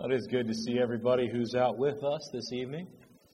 It is good to see everybody who's out with us this evening.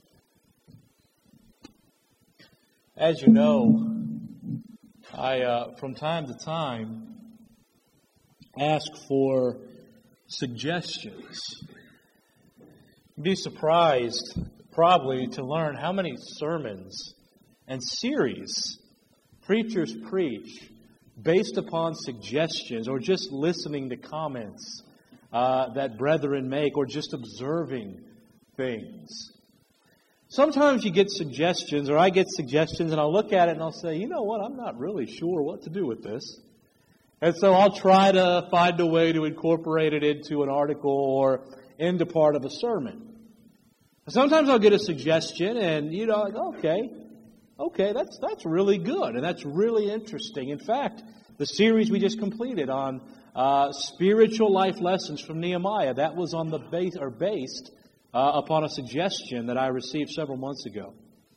As you know, I, from time to time, ask for suggestions. You'd be surprised, probably, to learn how many sermons and series preachers preach based upon suggestions or just listening to comments that brethren make, or just observing things. Sometimes you get suggestions, or I get suggestions, and I'll look at it and I'll say, you know what, I'm not really sure what to do with this. And so I'll try to find a way to incorporate it into an article or into part of a sermon. Sometimes I'll get a suggestion and, okay, that's really good, and that's really interesting. In fact, the series we just completed on spiritual life lessons from Nehemiah, that was on the based upon a suggestion that I received several months ago.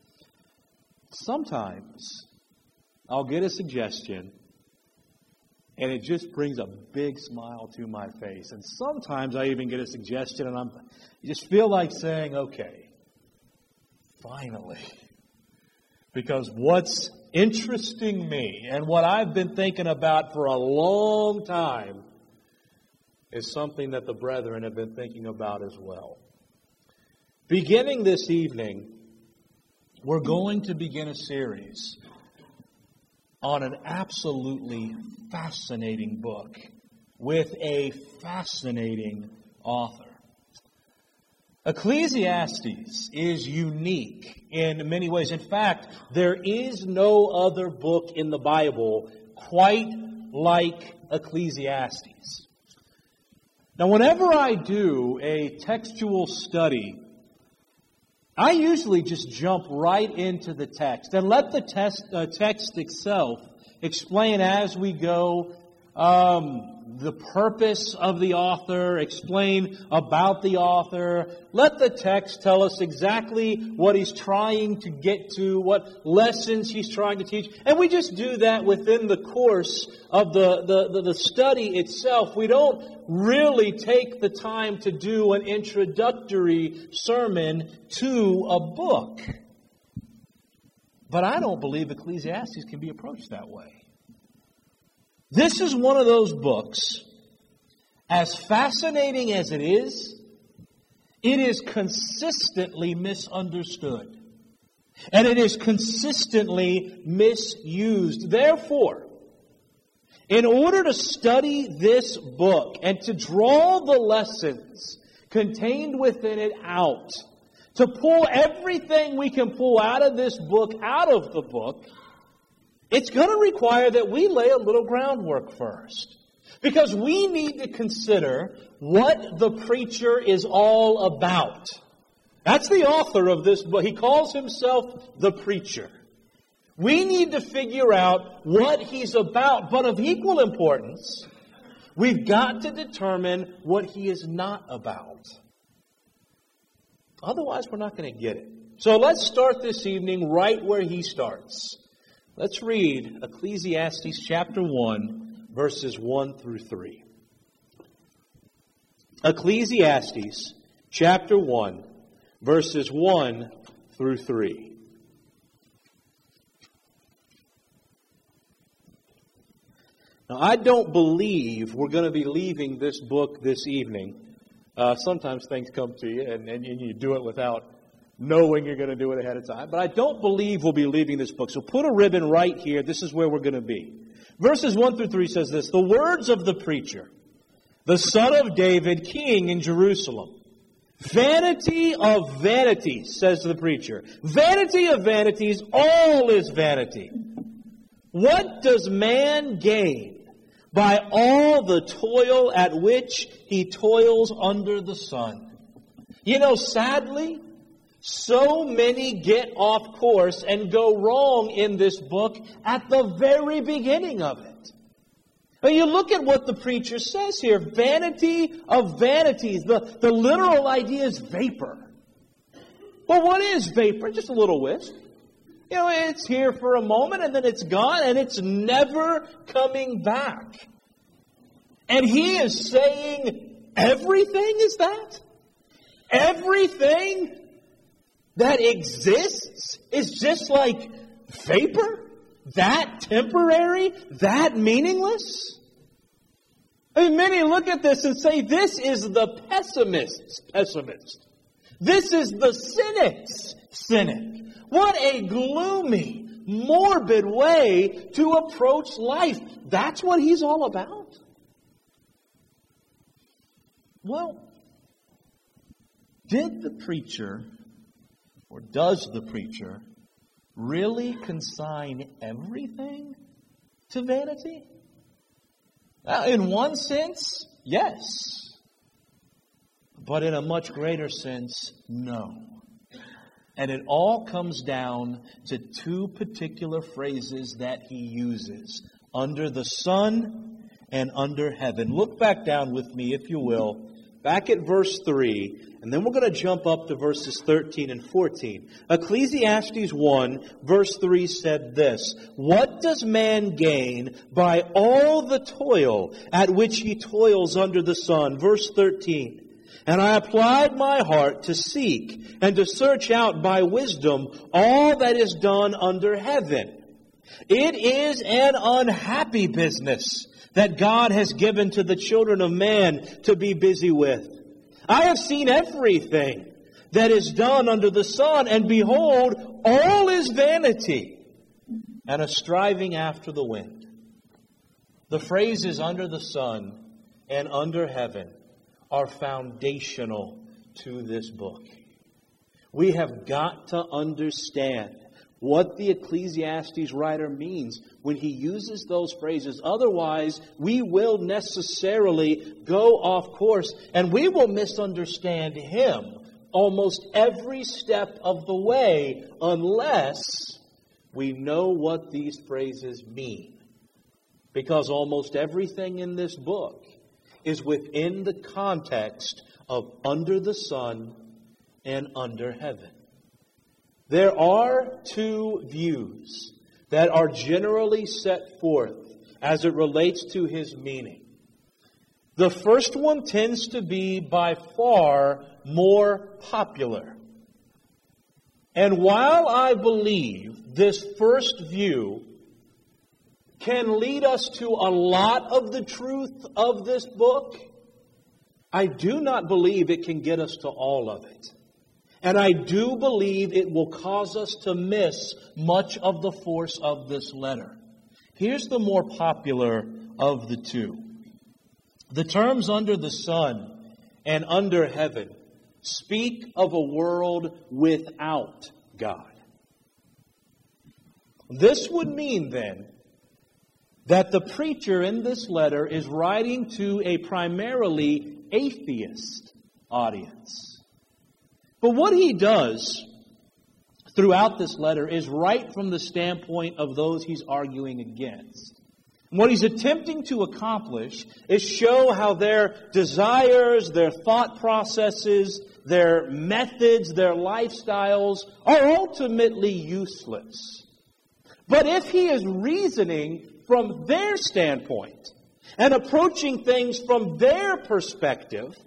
Sometimes I'll get a suggestion and it just brings a big smile to my face. And sometimes I even get a suggestion and you just feel like saying, okay, finally. Because what's interesting me and what I've been thinking about for a long time is something that the brethren have been thinking about as well. Beginning this evening, we're going to begin a series on an absolutely fascinating book with a fascinating author. Ecclesiastes is unique in many ways. In fact, there is no other book in the Bible quite like Ecclesiastes. Now, whenever I do a textual study, I usually just jump right into the text and let the text itself explain as we go the purpose of the author, explain about the author. Let the text tell us exactly what he's trying to get to, what lessons he's trying to teach. And we just do that within the course of the study itself. We don't really take the time to do an introductory sermon to a book. But I don't believe Ecclesiastes can be approached that way. This is one of those books, as fascinating as it is consistently misunderstood. And it is consistently misused. Therefore, in order to study this book and to draw the lessons contained within it out, to pull everything we can pull out of this book, out of the book, it's going to require that we lay a little groundwork first. Because we need to consider what the preacher is all about. That's the author of this book. He calls himself the preacher. We need to figure out what he's about. But of equal importance, we've got to determine what he is not about. Otherwise, we're not going to get it. So let's start this evening right where he starts. Let's read Ecclesiastes chapter 1, verses 1 through 3. Ecclesiastes chapter 1, verses 1 through 3. Now, I don't believe we're going to be leaving this book this evening. Sometimes things come to you and you do it without knowing you're going to do it ahead of time. But I don't believe we'll be leaving this book. So put a ribbon right here. This is where we're going to be. Verses 1 through 3 says this: the words of the preacher, the son of David, king in Jerusalem. Vanity of vanities, says the preacher. Vanity of vanities, all is vanity. What does man gain by all the toil at which he toils under the sun? You know, sadly, so many get off course and go wrong in this book at the very beginning of it. Now you look at what the preacher says here. Vanity of vanities. The literal idea is vapor. Well, what is vapor? Just a little wisp. You know, it's here for a moment and then it's gone and it's never coming back. And he is saying everything is that? Everything that exists is just like vapor? That temporary? That meaningless? I mean, many look at this and say, this is the pessimist's pessimist. This is the cynic's cynic. What a gloomy, morbid way to approach life. That's what he's all about. Well, did the preacher, or does the preacher, really consign everything to vanity? In one sense, yes. But in a much greater sense, no. And it all comes down to two particular phrases that he uses. Under the sun and under heaven. Look back down with me, if you will. Back at verse 3. And then we're going to jump up to verses 13 and 14. Ecclesiastes 1, verse 3 said this. What does man gain by all the toil at which he toils under the sun? Verse 13. And I applied my heart to seek and to search out by wisdom all that is done under heaven. It is an unhappy business that God has given to the children of man to be busy with. I have seen everything that is done under the sun, and behold, all is vanity and a striving after the wind. The phrases under the sun and under heaven are foundational to this book. We have got to understand what the Ecclesiastes writer means when he uses those phrases. Otherwise, we will necessarily go off course and we will misunderstand him almost every step of the way unless we know what these phrases mean. Because almost everything in this book is within the context of under the sun and under heaven. There are two views that are generally set forth as it relates to his meaning. The first one tends to be by far more popular. And while I believe this first view can lead us to a lot of the truth of this book, I do not believe it can get us to all of it. And I do believe it will cause us to miss much of the force of this letter. Here's the more popular of the two. The terms under the sun and under heaven speak of a world without God. This would mean then that the preacher in this letter is writing to a primarily atheist audience. But what he does throughout this letter is right from the standpoint of those he's arguing against. And what he's attempting to accomplish is show how their desires, their thought processes, their methods, their lifestyles are ultimately useless. But if he is reasoning from their standpoint and approaching things from their perspective,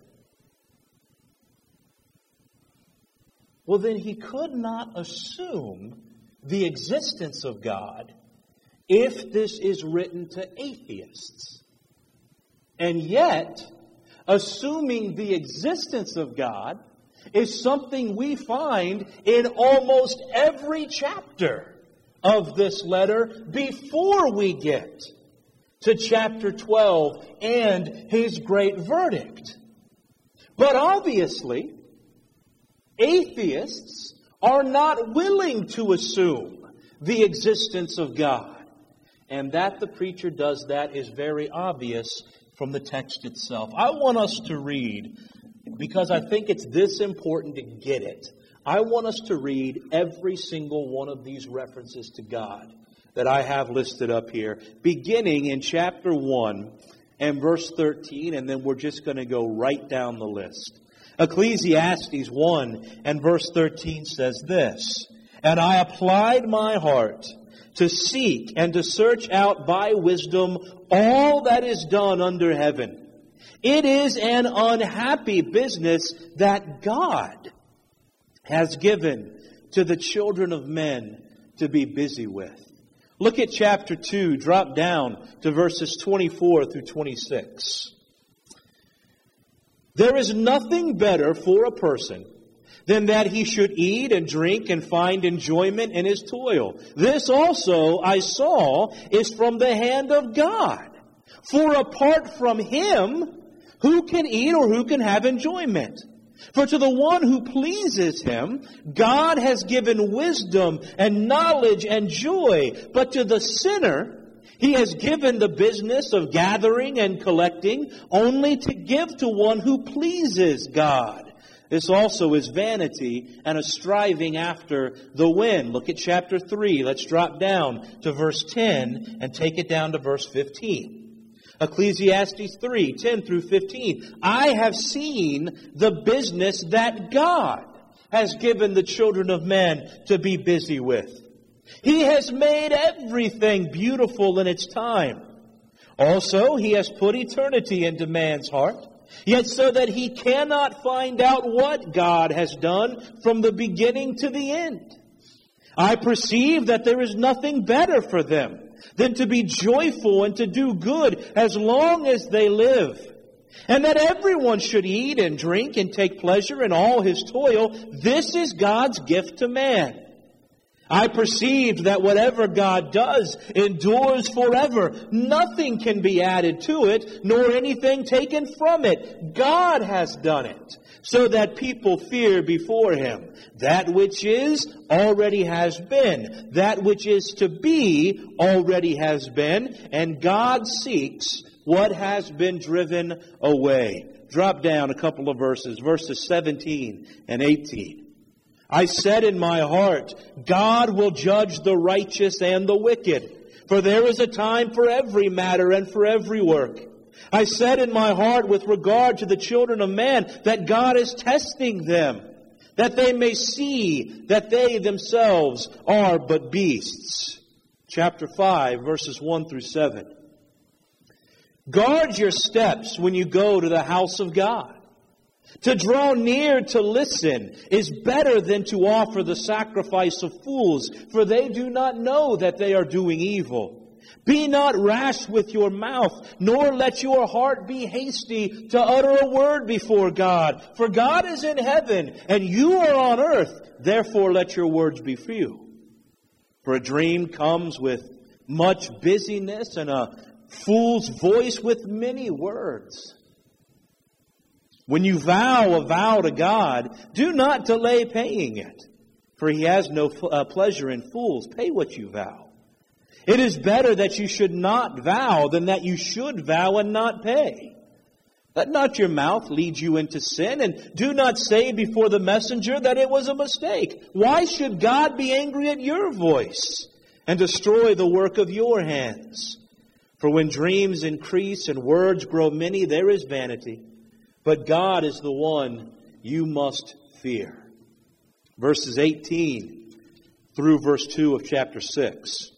well, then he could not assume the existence of God if this is written to atheists. And yet, assuming the existence of God is something we find in almost every chapter of this letter before we get to chapter 12 and his great verdict. But obviously, atheists are not willing to assume the existence of God. And that the preacher does that is very obvious from the text itself. I want us to read, because I think it's this important to get it. I want us to read every single one of these references to God that I have listed up here, beginning in chapter 1 and verse 13, and then we're just going to go right down the list. Ecclesiastes 1 and verse 13 says this, "And I applied my heart to seek and to search out by wisdom all that is done under heaven. It is an unhappy business that God has given to the children of men to be busy with. Look at chapter 2. Drop down to verses 24 through 26. There is nothing better for a person than that he should eat and drink and find enjoyment in his toil. This also I saw is from the hand of God. For apart from Him, who can eat or who can have enjoyment? For to the one who pleases Him, God has given wisdom and knowledge and joy. But to the sinner, He has given the business of gathering and collecting only to give to one who pleases God. This also is vanity and a striving after the wind. Look at chapter 3. Let's drop down to verse 10 and take it down to verse 15. Ecclesiastes 3, 10 through 15. I have seen the business that God has given the children of men to be busy with. He has made everything beautiful in its time. Also, He has put eternity into man's heart, yet so that he cannot find out what God has done from the beginning to the end. I perceive that there is nothing better for them than to be joyful and to do good as long as they live. And that everyone should eat and drink and take pleasure in all his toil. This is God's gift to man. I perceived that whatever God does endures forever. Nothing can be added to it, nor anything taken from it. God has done it, so that people fear before Him. That which is already has been. That which is to be already has been. And God seeks what has been driven away. Drop down a couple of verses. Verses 17 and 18. I said in my heart, God will judge the righteous and the wicked. For there is a time for every matter and for every work. I said in my heart with regard to the children of man that God is testing them, that they may see that they themselves are but beasts. Chapter 5, verses 1 through 7. Guard your steps when you go to the house of God. To draw near to listen is better than to offer the sacrifice of fools, for they do not know that they are doing evil. Be not rash with your mouth, nor let your heart be hasty to utter a word before God. For God is in heaven, and you are on earth. Therefore let your words be few. For a dream comes with much busyness, and a fool's voice with many words. When you vow a vow to God, do not delay paying it, for He has no pleasure in fools. Pay what you vow. It is better that you should not vow than that you should vow and not pay. Let not your mouth lead you into sin, and do not say before the messenger that it was a mistake. Why should God be angry at your voice and destroy the work of your hands? For when dreams increase and words grow many, there is vanity. But God is the one you must fear. Verses 18 through verse 2 of chapter 6.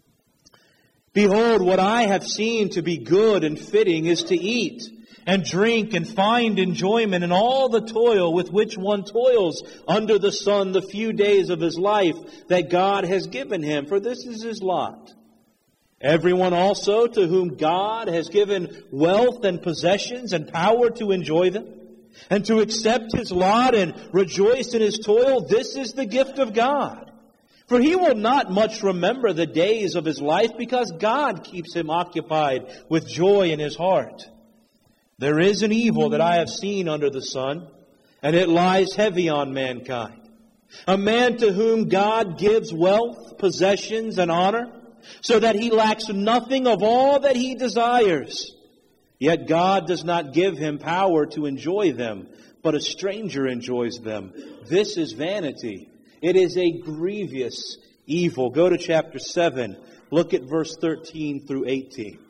Behold, what I have seen to be good and fitting is to eat and drink and find enjoyment in all the toil with which one toils under the sun the few days of his life that God has given him, for this is his lot. Everyone also to whom God has given wealth and possessions and power to enjoy them, and to accept his lot and rejoice in his toil, this is the gift of God. For he will not much remember the days of his life, because God keeps him occupied with joy in his heart. There is an evil that I have seen under the sun, and it lies heavy on mankind. A man to whom God gives wealth, possessions, and honor, so that he lacks nothing of all that he desires. Yet God does not give him power to enjoy them, but a stranger enjoys them. This is vanity. It is a grievous evil. Go to chapter 7. Look at verse 13 through 18.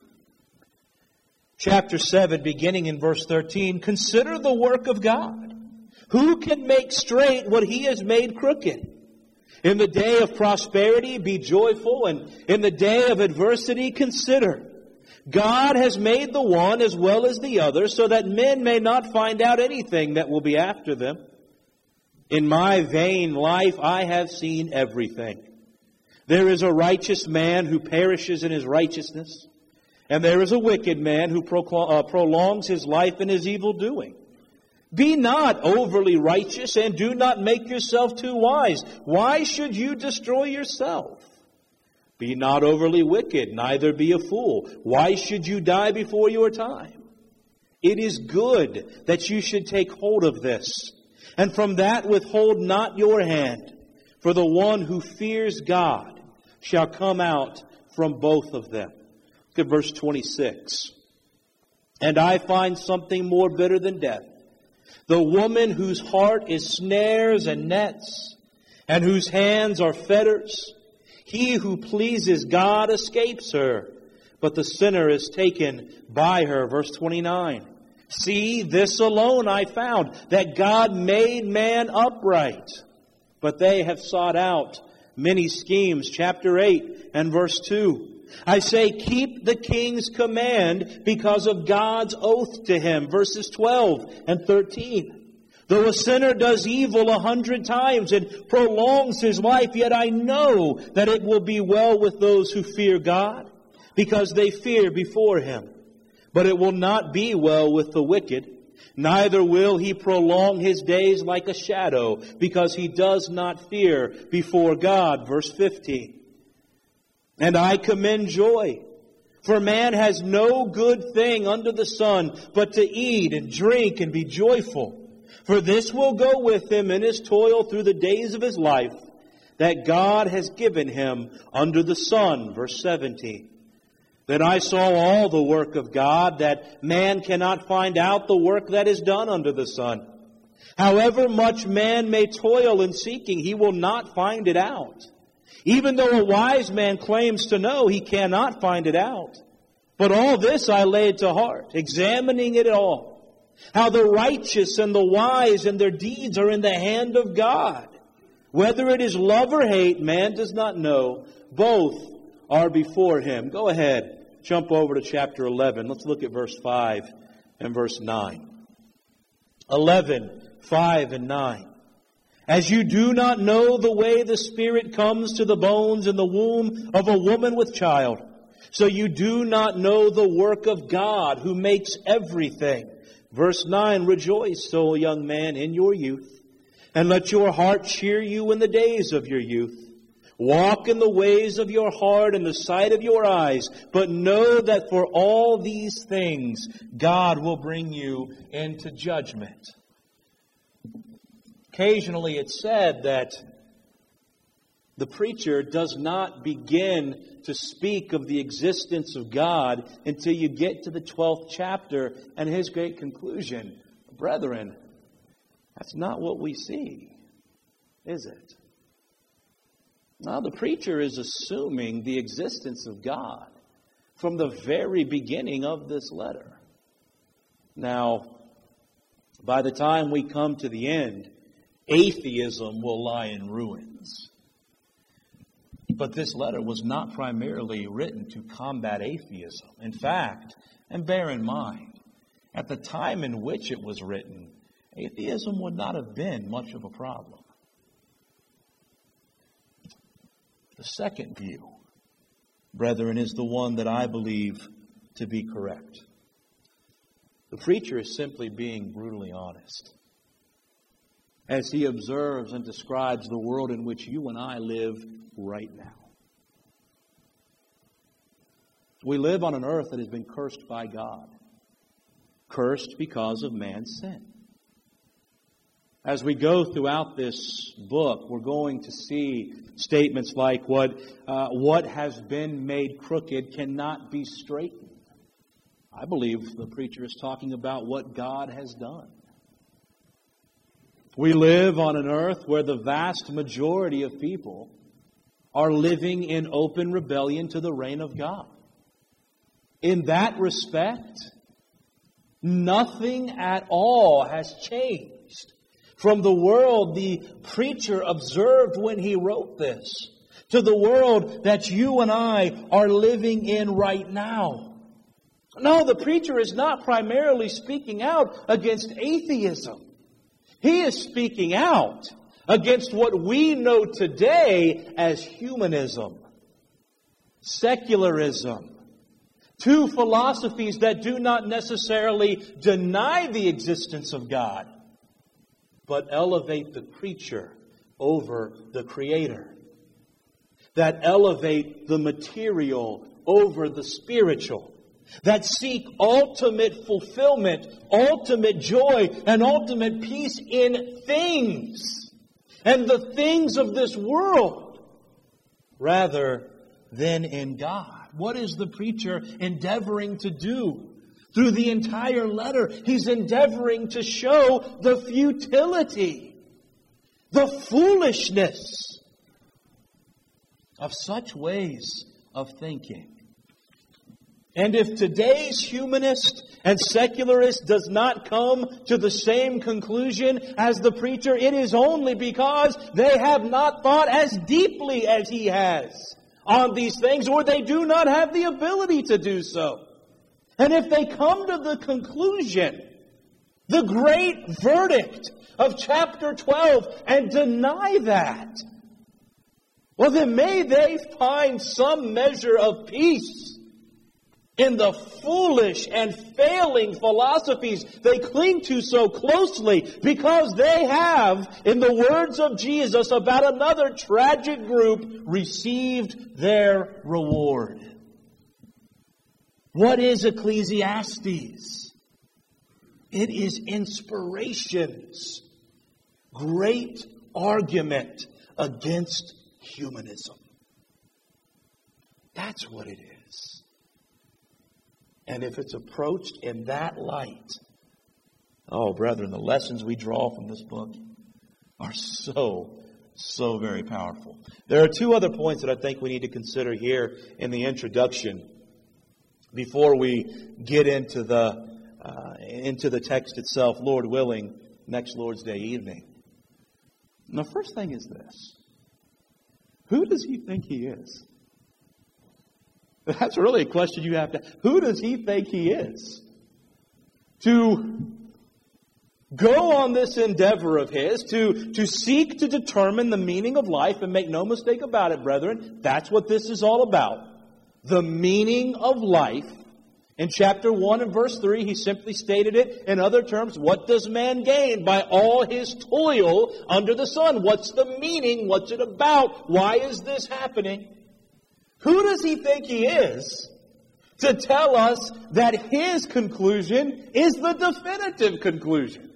Chapter 7, beginning in verse 13. Consider the work of God. Who can make straight what He has made crooked? In the day of prosperity, be joyful, and in the day of adversity, consider. God has made the one as well as the other, so that men may not find out anything that will be after them. In my vain life I have seen everything. There is a righteous man who perishes in his righteousness, and there is a wicked man who prolongs his life in his evil doing. Be not overly righteous, and do not make yourself too wise. Why should you destroy yourself? Be not overly wicked, neither be a fool. Why should you die before your time? It is good that you should take hold of this, and from that withhold not your hand. For the one who fears God shall come out from both of them. Look at verse 26. And I find something more bitter than death. The woman whose heart is snares and nets, and whose hands are fetters. He who pleases God escapes her, but the sinner is taken by her. Verse 29. See, this alone I found, that God made man upright, but they have sought out many schemes. Chapter 8 and verse 2. I say, keep the king's command because of God's oath to him. Verses 12 and 13. Though a sinner does evil 100 times and prolongs his life, yet I know that it will be well with those who fear God, because they fear before him. But it will not be well with the wicked, neither will he prolong his days like a shadow, because he does not fear before God. Verse 15. And I commend joy, for man has no good thing under the sun, but to eat and drink and be joyful. For this will go with him in his toil through the days of his life, that God has given him under the sun. Verse 17. Then I saw all the work of God, that man cannot find out the work that is done under the sun. However much man may toil in seeking, he will not find it out. Even though a wise man claims to know, he cannot find it out. But all this I laid to heart, examining it all. How the righteous and the wise and their deeds are in the hand of God. Whether it is love or hate, man does not know. Both are before him. Go ahead, jump over to chapter 11. Let's look at verse 5 and verse 9. 11, 5 and 9. As you do not know the way the Spirit comes to the bones in the womb of a woman with child, so you do not know the work of God who makes everything. Verse 9, rejoice, O young man, in your youth, and let your heart cheer you in the days of your youth. Walk in the ways of your heart and the sight of your eyes, but know that for all these things God will bring you into judgment. Occasionally it's said that the preacher does not begin to speak of the existence of God until you get to the 12th chapter and his great conclusion. Brethren, that's not what we see, is it? Now, the preacher is assuming the existence of God from the very beginning of this letter. Now, by the time we come to the end, atheism will lie in ruins. But this letter was not primarily written to combat atheism. In fact, and bear in mind, at the time in which it was written, atheism would not have been much of a problem. The second view, brethren, is the one that I believe to be correct. The preacher is simply being brutally honest as he observes and describes the world in which you and I live right now. We live on an earth that has been cursed by God. Cursed because of man's sin. As we go throughout this book, we're going to see statements like what has been made crooked cannot be straightened. I believe the preacher is talking about what God has done. We live on an earth where the vast majority of people are living in open rebellion to the reign of God. In that respect, nothing at all has changed from the world the preacher observed when he wrote this to the world that you and I are living in right now. No, the preacher is not primarily speaking out against atheism. He is speaking out against what we know today as humanism, secularism, two philosophies that do not necessarily deny the existence of God, but elevate the creature over the Creator, that elevate the material over the spiritual, that seek ultimate fulfillment, ultimate joy, and ultimate peace in things and the things of this world rather than in God. What is the preacher endeavoring to do? Through the entire letter, he's endeavoring to show the futility, the foolishness of such ways of thinking. And if today's humanist and secularist does not come to the same conclusion as the preacher, it is only because they have not thought as deeply as he has on these things, or they do not have the ability to do so. And if they come to the conclusion, the great verdict of chapter 12, and deny that, well, then may they find some measure of peace in the foolish and failing philosophies they cling to so closely, because they have, in the words of Jesus about another tragic group, received their reward. What is Ecclesiastes? It is inspiration's great argument against humanism. That's what it is. And if it's approached in that light, oh, brethren, the lessons we draw from this book are so very powerful. There are two other points that I think we need to consider here in the introduction before we get into the text itself, Lord willing, next Lord's Day evening. And the first thing is this: who does he think he is? That's really a question you have to. Who does he think he is? To go on this endeavor of his, to seek to determine the meaning of life, and make no mistake about it, brethren, that's what this is all about. The meaning of life. In chapter 1 and verse 3, he simply stated it in other terms. What does man gain by all his toil under the sun? What's the meaning? What's it about? Why is this happening? Who does he think he is to tell us that his conclusion is the definitive conclusion?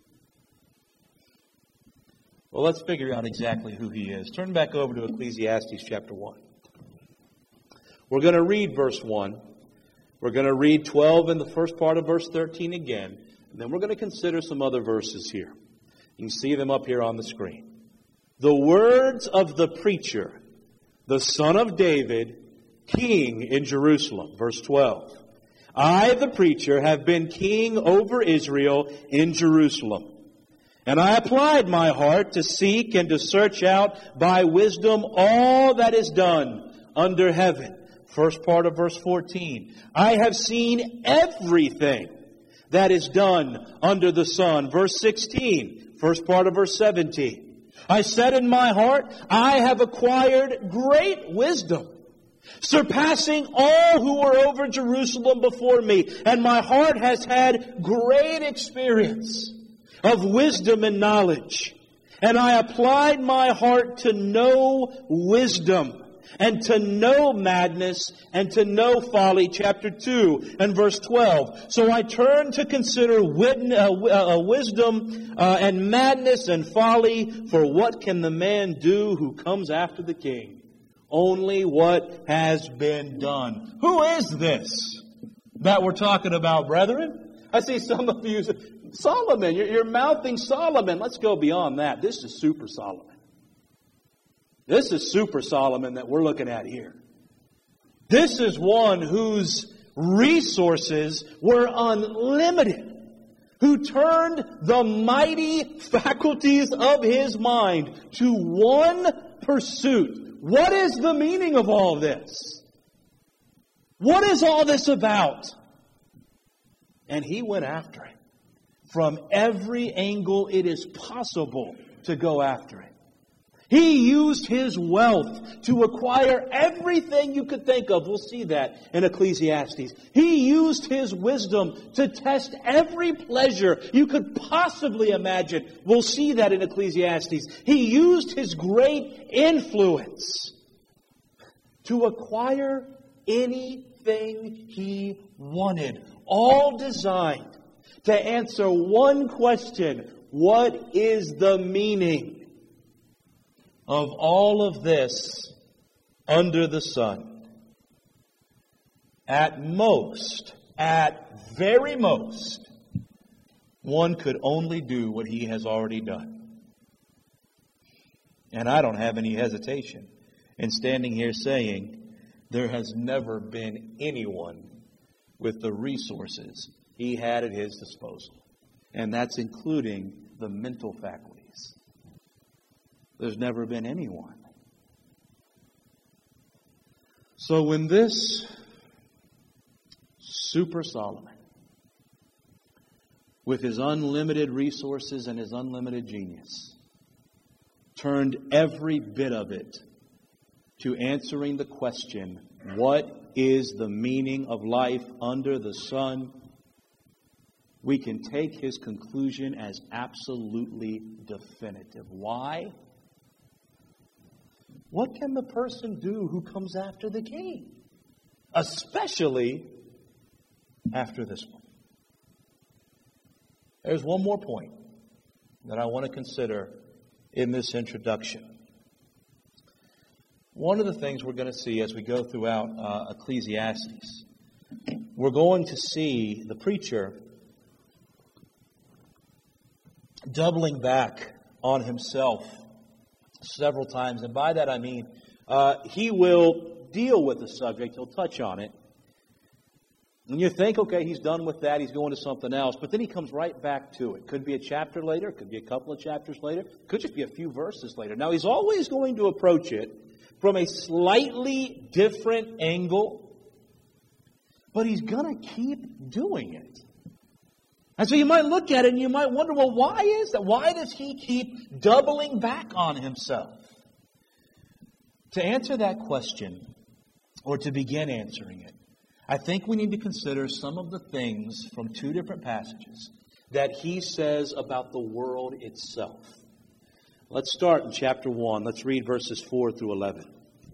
Well, let's figure out exactly who he is. Turn back over to Ecclesiastes chapter 1. We're going to read verse 1. We're going to read 12 in the first part of verse 13 again. And then we're going to consider some other verses here. You can see them up here on the screen. The words of the preacher, the son of David, king in Jerusalem. Verse 12. I, the preacher, have been king over Israel in Jerusalem. And I applied my heart to seek and to search out by wisdom all that is done under heaven. First part of verse 14. I have seen everything that is done under the sun. Verse 16. First part of verse 17. I said in my heart, I have acquired great wisdom, surpassing all who were over Jerusalem before me. And my heart has had great experience of wisdom and knowledge. And I applied my heart to know wisdom, and to know madness, and to know folly. Chapter 2 and verse 12. So I turned to consider wisdom and madness and folly. For what can the man do who comes after the king? Only what has been done. Who is this that we're talking about, brethren? I see some of you say, Solomon, you're mouthing Solomon. Let's go beyond that. This is super Solomon. This is super Solomon that we're looking at here. This is one whose resources were unlimited, who turned the mighty faculties of his mind to one pursuit. What is the meaning of all this? What is all this about? And He went after it. From every angle it is possible to go after it. He used His wealth to acquire everything you could think of. We'll see that in Ecclesiastes. He used His wisdom to test every pleasure you could possibly imagine. We'll see that in Ecclesiastes. He used His great influence to acquire anything He wanted. All designed to answer one question: what is the meaning of all of this under the sun? At very most, one could only do what He has already done. And I don't have any hesitation in standing here saying there has never been anyone with the resources He had at His disposal. And that's including the mental faculties. There's never been anyone. So when this Super Solomon, with his unlimited resources and his unlimited genius, turned every bit of it to answering the question, what is the meaning of life under the sun? We can take his conclusion as absolutely definitive. Why? What can the person do who comes after the king? Especially after this one. There's one more point that I want to consider in this introduction. One of the things we're going to see as we go throughout Ecclesiastes, we're going to see the preacher doubling back on himself several times. And by that I mean he will deal with the subject. He'll touch on it. And you think, okay, he's done with that. He's going to something else. But then he comes right back to it. Could be a chapter later. Could be a couple of chapters later. Could just be a few verses later. Now, he's always going to approach it from a slightly different angle. But he's going to keep doing it. And so you might look at it and you might wonder, well, why is that? Why does he keep doubling back on himself? To answer that question, or to begin answering it, I think we need to consider some of the things from two different passages that he says about the world itself. Let's start in chapter 1. Let's read verses 4 through 11.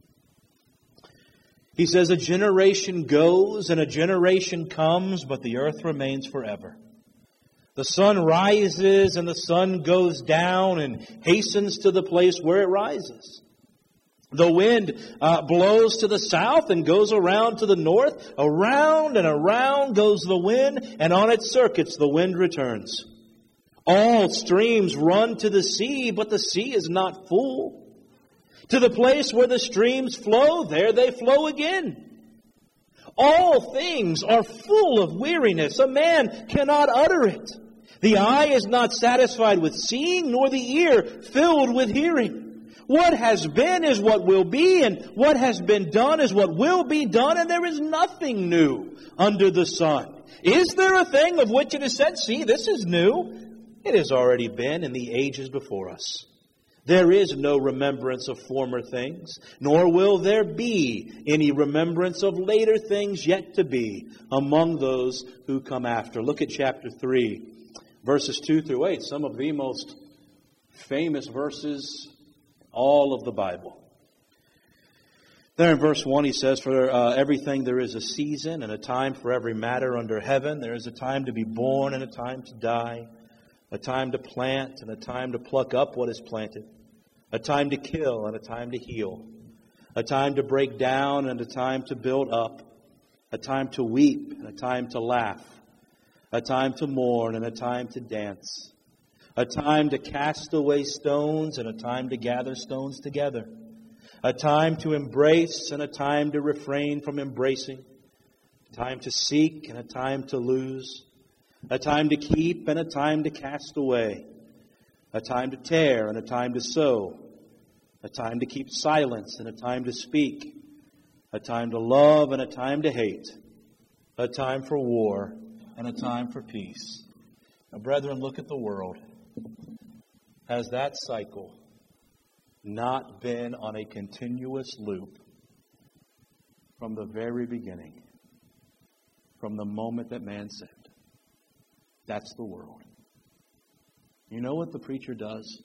He says, "A generation goes and a generation comes, but the earth remains forever. The sun rises and the sun goes down and hastens to the place where it rises. The wind blows to the south and goes around to the north. Around and around goes the wind, and on its circuits the wind returns. All streams run to the sea, but the sea is not full. To the place where the streams flow, there they flow again. All things are full of weariness. A man cannot utter it. The eye is not satisfied with seeing, nor the ear filled with hearing. What has been is what will be, and what has been done is what will be done, and there is nothing new under the sun. Is there a thing of which it is said, see, this is new? It has already been in the ages before us. There is no remembrance of former things, nor will there be any remembrance of later things yet to be among those who come after." Look at chapter 3, verses 2 through 8, some of the most famous verses all of the Bible. There in verse 1 he says, "For everything there is a season and a time for every matter under heaven. There is a time to be born and a time to die, a time to plant and a time to pluck up what is planted, a time to kill and a time to heal, a time to break down and a time to build up, a time to weep and a time to laugh, a time to mourn and a time to dance, a time to cast away stones and a time to gather stones together, a time to embrace and a time to refrain from embracing, a time to seek and a time to lose, a time to keep and a time to cast away, a time to tear and a time to sow, a time to keep silence and a time to speak, a time to love and a time to hate, a time for war and a time for peace. Now, brethren, look at the world. Has that cycle not been on a continuous loop from the very beginning, from the moment that man sinned? That's the world. You know what the preacher does?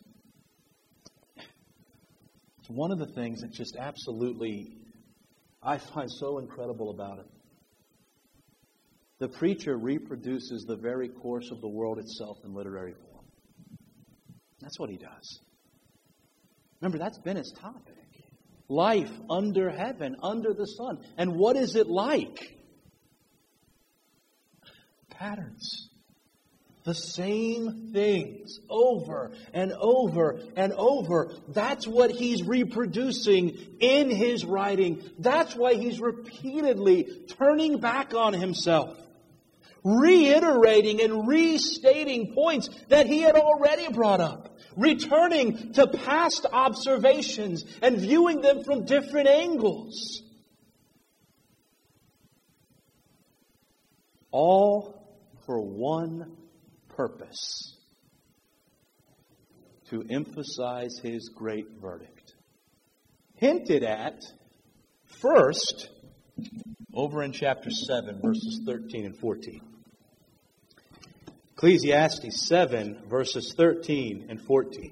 It's one of the things that just absolutely I find so incredible about it. The preacher reproduces the very course of the world itself in literary form. That's what he does. Remember, that's been his topic. Life under heaven, under the sun. And what is it like? Patterns. The same things over and over and over. That's what he's reproducing in his writing. That's why he's repeatedly turning back on himself, reiterating and restating points that he had already brought up, returning to past observations and viewing them from different angles. All for one purpose: to emphasize his great verdict. Hinted at first over in chapter 7, verses 13 and 14. Ecclesiastes 7, verses 13 and 14.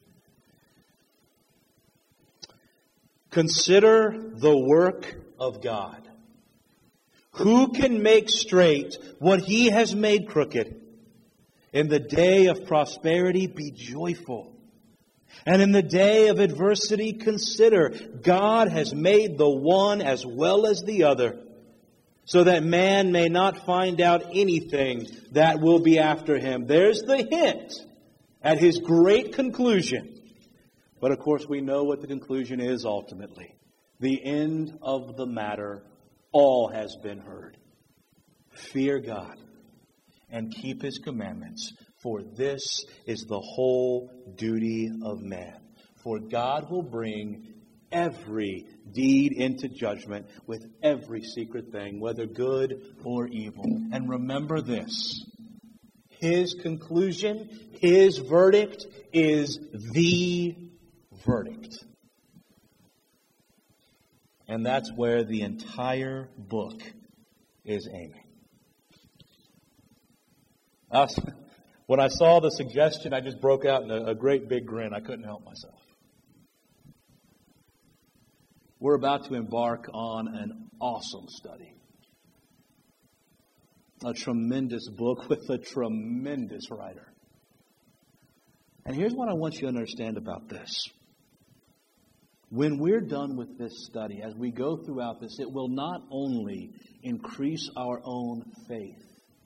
Consider the work of God. Who can make straight what He has made crooked? In the day of prosperity, be joyful. And in the day of adversity, consider God has made the one as well as the other, so that man may not find out anything that will be after him. There's the hint at his great conclusion. But of course, we know what the conclusion is ultimately. The end of the matter, all has been heard. Fear God and keep His commandments, for this is the whole duty of man. For God will bring every deed into judgment with every secret thing, whether good or evil. And remember this: His conclusion, His verdict is the verdict. And that's where the entire book is aiming. When I saw the suggestion, I just broke out in a great big grin. I couldn't help myself. We're about to embark on an awesome study. A tremendous book with a tremendous writer. And here's what I want you to understand about this. When we're done with this study, as we go throughout this, it will not only increase our own faith.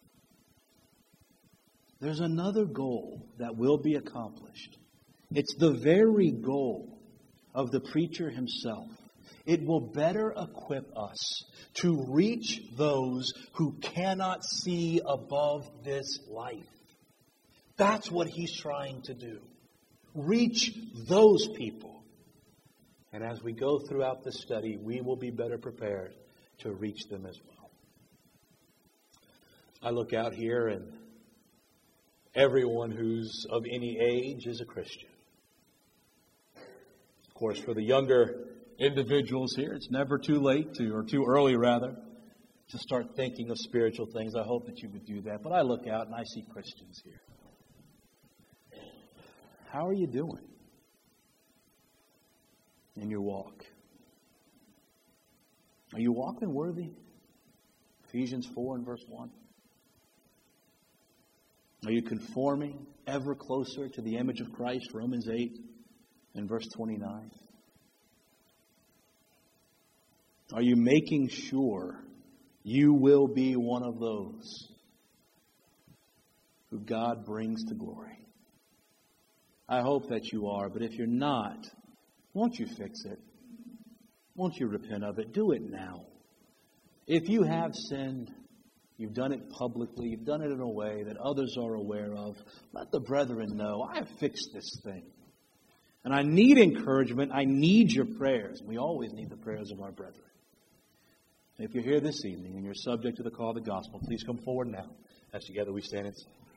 There's another goal that will be accomplished. It's the very goal of the preacher himself. It will better equip us to reach those who cannot see above this life. That's what he's trying to do. Reach those people. And as we go throughout the study, we will be better prepared to reach them as well. I look out here and everyone who's of any age is a Christian. Of course, for the younger individuals here, it's never too late or too early rather, to start thinking of spiritual things. I hope that you would do that. But I look out and I see Christians here. How are you doing in your walk? Are you walking worthy? Ephesians 4 and verse 1. Are you conforming ever closer to the image of Christ? Romans 8 and verse 29. Are you making sure you will be one of those who God brings to glory? I hope that you are, but if you're not, won't you fix it? Won't you repent of it? Do it now. If you have sinned, you've done it publicly, you've done it in a way that others are aware of, let the brethren know, I have fixed this thing. And I need encouragement. I need your prayers. We always need the prayers of our brethren. If you're here this evening and you're subject to the call of the gospel, please come forward now As together we stand and sing.